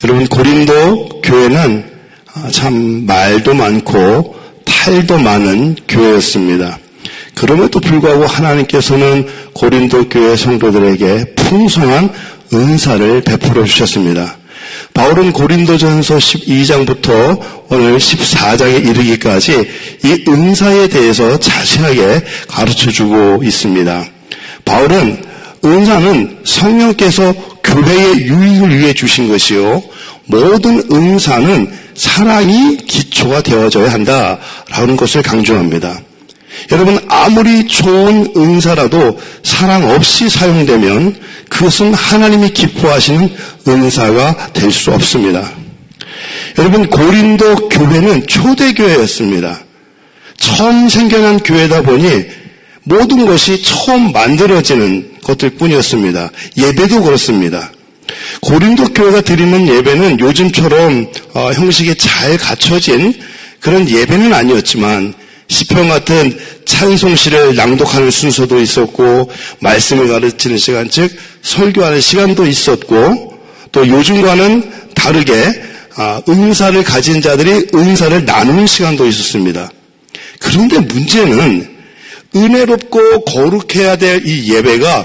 여러분, 고린도 교회는 참 말도 많고 탈도 많은 교회였습니다. 그럼에도 불구하고 하나님께서는 고린도 교회 성도들에게 풍성한 은사를 베풀어 주셨습니다. 바울은 고린도전서 12장부터 오늘 14장에 이르기까지 이 은사에 대해서 자세하게 가르쳐주고 있습니다. 바울은 은사는 성령께서 교회의 유익을 위해 주신 것이요, 모든 은사는 사랑이 기초가 되어져야 한다라는 것을 강조합니다. 여러분, 아무리 좋은 은사라도 사랑 없이 사용되면 그것은 하나님이 기뻐하시는 은사가 될 수 없습니다. 여러분, 고린도 교회는 초대교회였습니다. 처음 생겨난 교회다 보니 모든 것이 처음 만들어지는 것들 뿐이었습니다. 예배도 그렇습니다. 고린도 교회가 드리는 예배는 요즘처럼 형식이 잘 갖춰진 그런 예배는 아니었지만 시편 같은 찬송시를 낭독하는 순서도 있었고, 말씀을 가르치는 시간, 즉 설교하는 시간도 있었고, 또 요즘과는 다르게 은사를 가진 자들이 은사를 나누는 시간도 있었습니다. 그런데 문제는 은혜롭고 거룩해야 될 이 예배가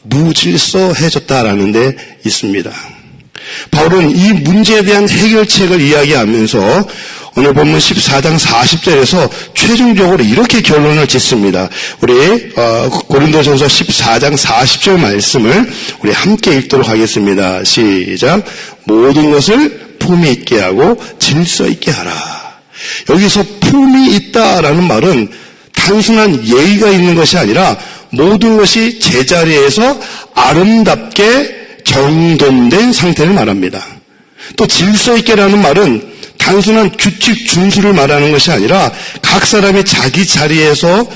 무질서해졌다라는 데 있습니다. 바울은 이 문제에 대한 해결책을 이야기하면서 오늘 본문 14장 40절에서 최종적으로 이렇게 결론을 짓습니다. 우리 고린도전서 14장 40절 말씀을 우리 함께 읽도록 하겠습니다. 시작. 모든 것을 품위 있게 하고 질서 있게 하라. 여기서 품위 있다라는 말은 단순한 예의가 있는 것이 아니라 모든 것이 제자리에서 아름답게 정돈된 상태를 말합니다. 또 질서 있게라는 말은 단순한 규칙 준수를 말하는 것이 아니라 각 사람이 자기 자리에서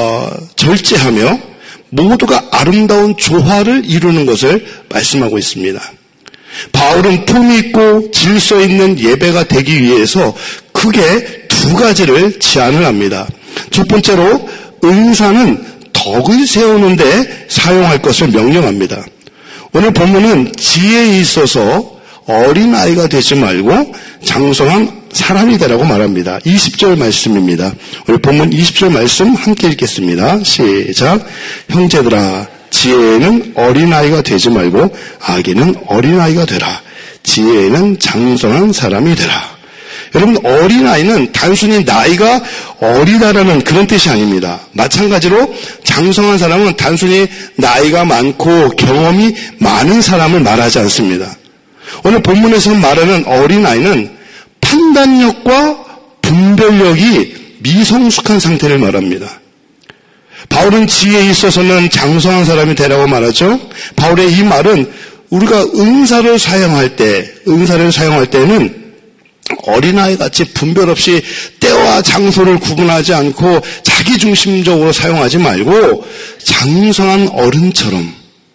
절제하며 모두가 아름다운 조화를 이루는 것을 말씀하고 있습니다. 바울은 품위 있고 질서 있는 예배가 되기 위해서 크게 두 가지를 제안을 합니다. 첫 번째로 은사는 덕을 세우는데 사용할 것을 명령합니다. 오늘 본문은 지혜에 있어서 어린아이가 되지 말고 장성한 사람이 되라고 말합니다. 20절 말씀입니다. 우리 본문 20절 말씀 함께 읽겠습니다. 시작. 형제들아, 지혜에는 어린아이가 되지 말고 악에는 어린아이가 되라. 지혜에는 장성한 사람이 되라. 여러분, 어린아이는 단순히 나이가 어리다라는 그런 뜻이 아닙니다. 마찬가지로 장성한 사람은 단순히 나이가 많고 경험이 많은 사람을 말하지 않습니다. 오늘 본문에서 말하는 어린아이는 판단력과 분별력이 미성숙한 상태를 말합니다. 바울은 지혜에 있어서는 장성한 사람이 되라고 말하죠. 바울의 이 말은 우리가 은사를 사용할 때는 어린아이같이 분별 없이 때와 장소를 구분하지 않고 자기중심적으로 사용하지 말고 장성한 어른처럼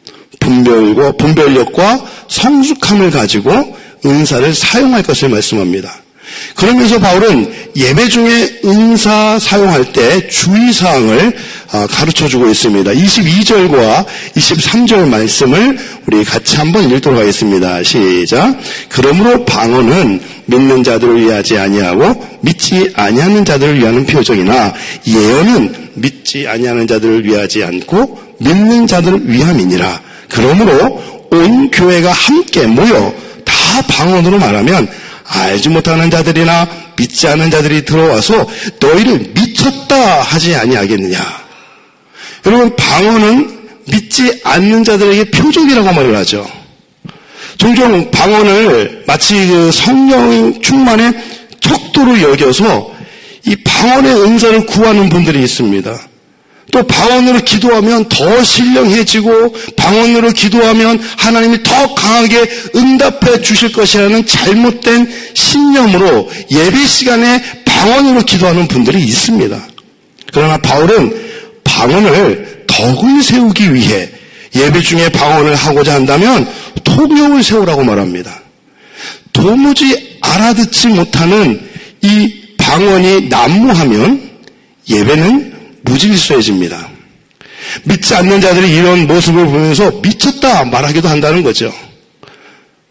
분별력과 성숙함을 가지고 은사를 사용할 것을 말씀합니다. 그러면서 바울은 예배 중에 은사 사용할 때 주의사항을 가르쳐주고 있습니다. 22절과 23절 말씀을 우리 같이 한번 읽도록 하겠습니다. 시작. 그러므로 방언은 믿는 자들을 위하지 아니하고 믿지 아니하는 자들을 위하는 표적이나 예언은 믿지 아니하는 자들을 위하지 않고 믿는 자들을 위함이니라. 그러므로 온 교회가 함께 모여 다 방언으로 말하면 알지 못하는 자들이나 믿지 않은 자들이 들어와서 너희를 미쳤다 하지 아니하겠느냐. 여러분, 방언은 믿지 않는 자들에게 표적이라고 말을 하죠. 종종 방언을 마치 그 성령 충만의 척도로 여겨서 이 방언의 은사를 구하는 분들이 있습니다. 또 방언으로 기도하면 더 신령해지고 방언으로 기도하면 하나님이 더 강하게 응답해 주실 것이라는 잘못된 신념으로 예배 시간에 방언으로 기도하는 분들이 있습니다. 그러나 바울은 방언을 덕을 세우기 위해 예배 중에 방언을 하고자 한다면 통역을 세우라고 말합니다. 도무지 알아듣지 못하는 이 방언이 난무하면 예배는 무질서해집니다. 믿지 않는 자들이 이런 모습을 보면서 미쳤다 말하기도 한다는 거죠.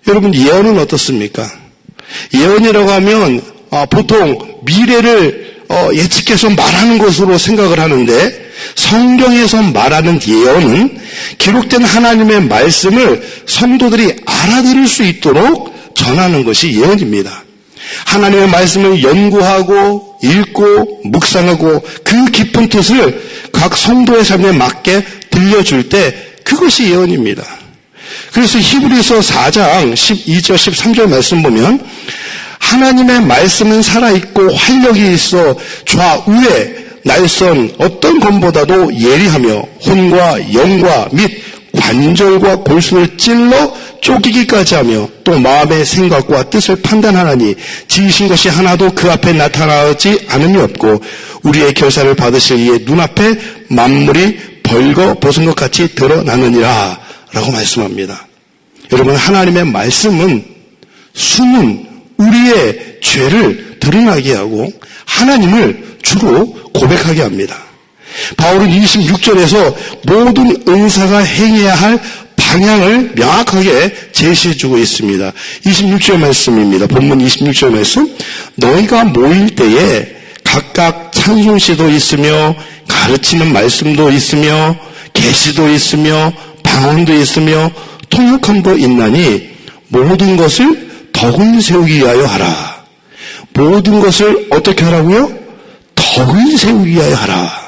여러분, 예언은 어떻습니까? 예언이라고 하면 보통 미래를 예측해서 말하는 것으로 생각을 하는데, 성경에서 말하는 예언은 기록된 하나님의 말씀을 성도들이 알아들을 수 있도록 전하는 것이 예언입니다. 하나님의 말씀을 연구하고 읽고 묵상하고 그 깊은 뜻을 각 성도의 삶에 맞게 들려줄 때 그것이 예언입니다. 그래서 히브리서 4장 12절 13절 말씀 보면 하나님의 말씀은 살아있고 활력이 있어 좌우에 날선 어떤 검보다도 예리하며 혼과 영과 및 관절과 골수를 찔러 쪼개기까지 하며 또 마음의 생각과 뜻을 판단하나니 지으신 것이 하나도 그 앞에 나타나지 않음이 없고 우리의 결사를 받으실 이의 눈앞에 만물이 벌거 벗은 것 같이 드러나느니라 라고 말씀합니다. 여러분, 하나님의 말씀은 숨은 우리의 죄를 드러나게 하고 하나님을 주로 고백하게 합니다. 바울은 26절에서 모든 은사가 행해야 할 방향을 명확하게 제시해주고 있습니다. 26절 말씀입니다. 본문 26절 말씀. 너희가 모일 때에 각각 찬송시도 있으며 가르치는 말씀도 있으며 계시도 있으며 방언도 있으며 통역함도 있나니 모든 것을 덕을 세우기 위하여 하라. 모든 것을 어떻게 하라고요? 덕을 세우기 위하여 하라.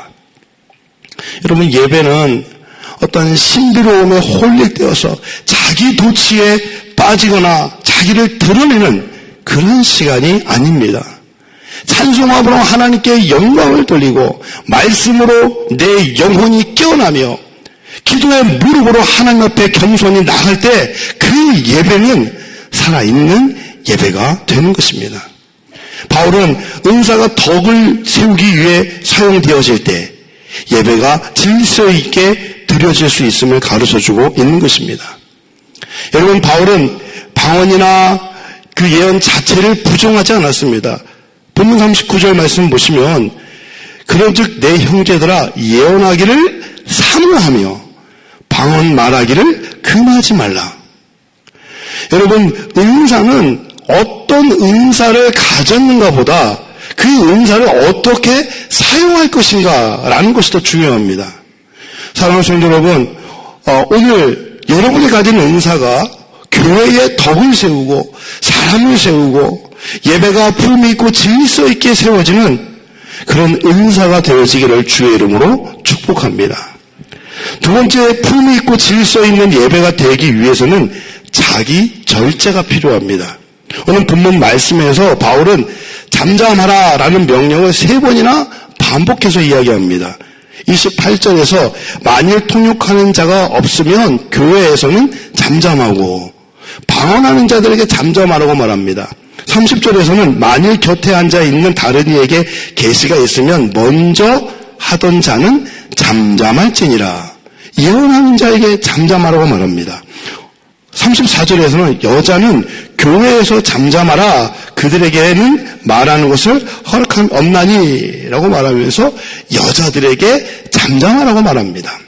여러분, 예배는 어떤 신비로움에 홀릭되어서 자기 도취에 빠지거나 자기를 드러내는 그런 시간이 아닙니다. 찬송함으로 하나님께 영광을 돌리고 말씀으로 내 영혼이 깨어나며 기도의 무릎으로 하나님 앞에 겸손히 나갈 때 그 예배는 살아있는 예배가 되는 것입니다. 바울은 은사가 덕을 세우기 위해 사용되어질 때 예배가 질서 있게 드려질 수 있음을 가르쳐주고 있는 것입니다. 여러분, 바울은 방언이나 그 예언 자체를 부정하지 않았습니다. 본문 39절 말씀 보시면 그런즉 내 형제들아 예언하기를 사모하며 방언 말하기를 금하지 말라. 여러분, 은사는 어떤 은사를 가졌는가 보다 그 은사를 어떻게 사용할 것인가라는 것이 더 중요합니다. 사랑하는 성도 여러분, 오늘 여러분이 가진 은사가 교회의 덕을 세우고 사람을 세우고 예배가 품위 있고 질서 있게 세워지는 그런 은사가 되어지기를 주의 이름으로 축복합니다. 두 번째, 품위 있고 질서 있는 예배가 되기 위해서는 자기 절제가 필요합니다. 오늘 본문 말씀에서 바울은 잠잠하라라는 명령을 3번이나 반복해서 이야기합니다. 28절에서 만일 통역하는 자가 없으면 교회에서는 잠잠하고 방언하는 자들에게 잠잠하라고 말합니다. 30절에서는 만일 곁에 앉아 있는 다른 이에게 계시가 있으면 먼저 하던 자는 잠잠할지니라. 예언하는 자에게 잠잠하라고 말합니다. 34절에서는 여자는 교회에서 잠잠하라, 그들에게는 말하는 것을 허락함 없나니 라고 말하면서 여자들에게 잠잠하라고 말합니다.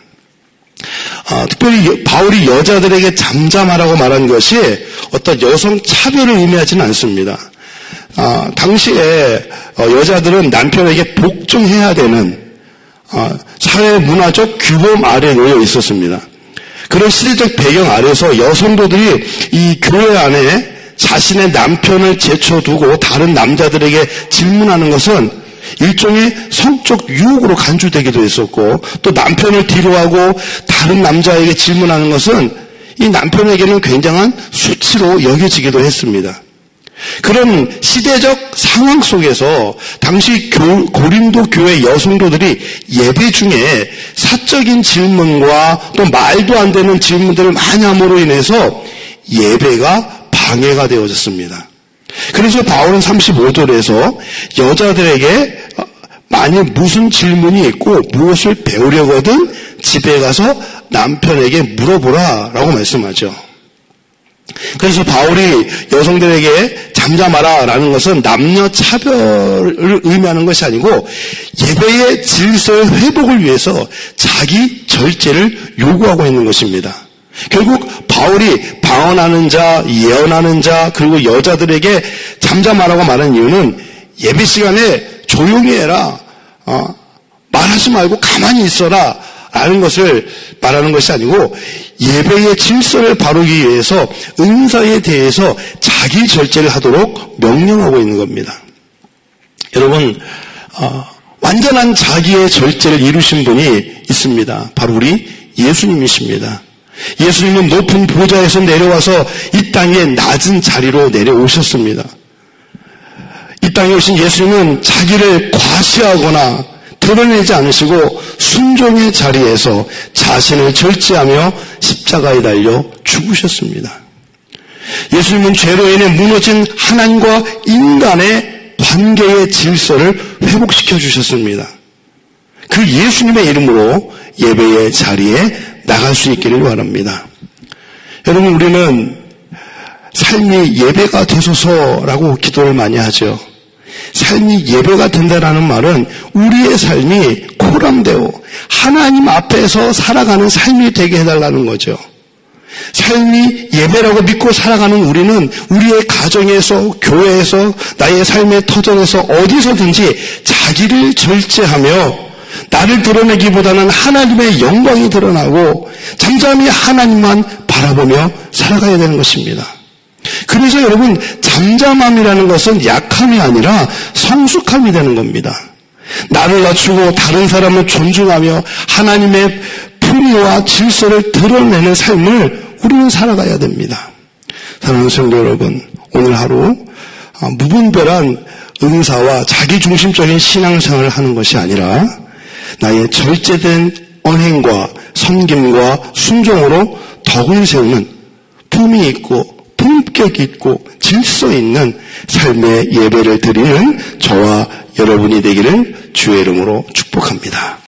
특별히 바울이 여자들에게 잠잠하라고 말한 것이 어떤 여성 차별을 의미하지는 않습니다. 당시에 여자들은 남편에게 복종해야 되는 사회 문화적 규범 아래에 놓여 있었습니다. 그런 시대적 배경 아래서 여성도들이 이 교회 안에 자신의 남편을 제쳐두고 다른 남자들에게 질문하는 것은 일종의 성적 유혹으로 간주되기도 했었고, 또 남편을 뒤로하고 다른 남자에게 질문하는 것은 이 남편에게는 굉장한 수치로 여겨지기도 했습니다. 그런 시대적 상황 속에서 당시 고린도 교회 여성도들이 예배 중에 사적인 질문과 또 말도 안 되는 질문들을 많이 함으로 인해서 예배가 방해가 되어졌습니다. 그래서 바울은 35절에서 여자들에게 만일 무슨 질문이 있고 무엇을 배우려거든 집에 가서 남편에게 물어보라 라고 말씀하죠. 그래서 바울이 여성들에게 잠잠하라 라는 것은 남녀 차별을 의미하는 것이 아니고 예배의 질서의 회복을 위해서 자기 절제를 요구하고 있는 것입니다. 결국 바울이 방언하는 자, 예언하는 자, 그리고 여자들에게 잠잠하라고 말한 이유는 예배 시간에 조용히 해라, 말하지 말고 가만히 있어라 라는 것을 말하는 것이 아니고 예배의 질서를 바르기 위해서 은사에 대해서 자기 절제를 하도록 명령하고 있는 겁니다. 여러분, 완전한 자기의 절제를 이루신 분이 있습니다. 바로 우리 예수님이십니다. 예수님은 높은 보좌에서 내려와서 이 땅에 낮은 자리로 내려오셨습니다. 이 땅에 오신 예수님은 자기를 과시하거나 드러내지 않으시고 순종의 자리에서 자신을 절제하며 십자가에 달려 죽으셨습니다. 예수님은 죄로 인해 무너진 하나님과 인간의 관계의 질서를 회복시켜 주셨습니다. 그 예수님의 이름으로 예배의 자리에 나갈 수 있기를 바랍니다. 여러분, 우리는 삶이 예배가 되소서라고 기도를 많이 하죠. 삶이 예배가 된다라는 말은 우리의 삶이 코람데오, 하나님 앞에서 살아가는 삶이 되게 해달라는 거죠. 삶이 예배라고 믿고 살아가는 우리는 우리의 가정에서, 교회에서, 나의 삶의 터전에서 어디서든지 자기를 절제하며 나를 드러내기보다는 하나님의 영광이 드러나고 잠잠히 하나님만 바라보며 살아가야 되는 것입니다. 그래서 여러분, 잠잠함이라는 것은 약함이 아니라 성숙함이 되는 겁니다. 나를 낮추고 다른 사람을 존중하며 하나님의 품위와 질서를 드러내는 삶을 우리는 살아가야 됩니다. 사랑하는 성도 여러분, 오늘 하루 무분별한 은사와 자기중심적인 신앙생활을 하는 것이 아니라 나의 절제된 언행과 섬김과 순종으로 덕을 세우는 품위 있고 품격 있고 질서 있는 삶의 예배를 드리는 저와 여러분이 되기를 주의 이름으로 축복합니다.